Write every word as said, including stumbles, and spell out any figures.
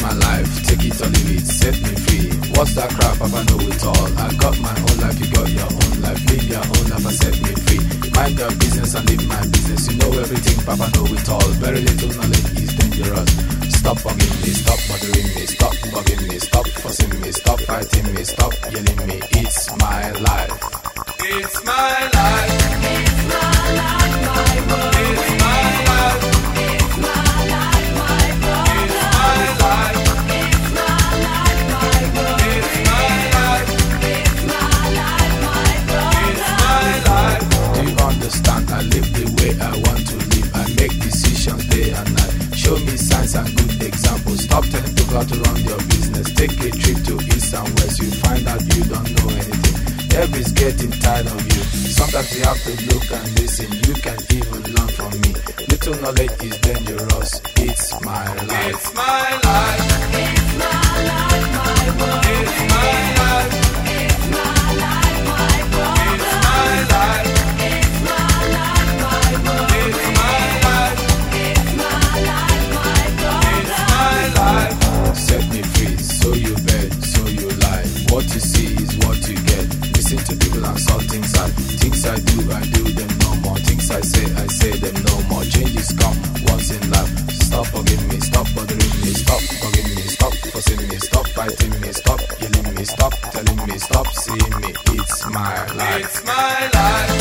my life, take it or leave it, set me free. What's that crap, Papa know it all. I got my own life, you got your own life. Live your own life and set me free. Mind your business and live my business. You know everything, Papa know it all. Very little knowledge is dangerous. Stop bugging me, stop bothering me, stop bugging me, stop fussing me, stop fighting me, stop yelling me. It's my life. It's my life. It's my life, my world. It's my life. It's my life, my brother. It's my life. It's my life, my world. It's my life. It's my life, my brother. It's my life. Do you understand? I live the way I want to live. I make decisions day and night. Show me signs and good examples. Stop telling people how to run your business. Take a trip to east and west. You find out you don't know anything. Everybody's getting tired of you. Sometimes you have to look and listen. You can even learn from me. Little knowledge is dangerous. It's my life. It's my life. It's my life, my world. It's my life. It's my life, my brother. It's my life. It's my life, my world. It's my life. It's my life, my brother. It's my life. Set me free, so you bet, so you lie. What you see is what you get. Listen to people and saw things I Things I do, I do them no more. Things I say, I say them no more. Changes come once in life. Stop bugging me, stop bothering me, stop bugging me, stop fussing me, stop fighting me, stop yelling me, stop telling me, stop seeing me. It's my life. It's my life.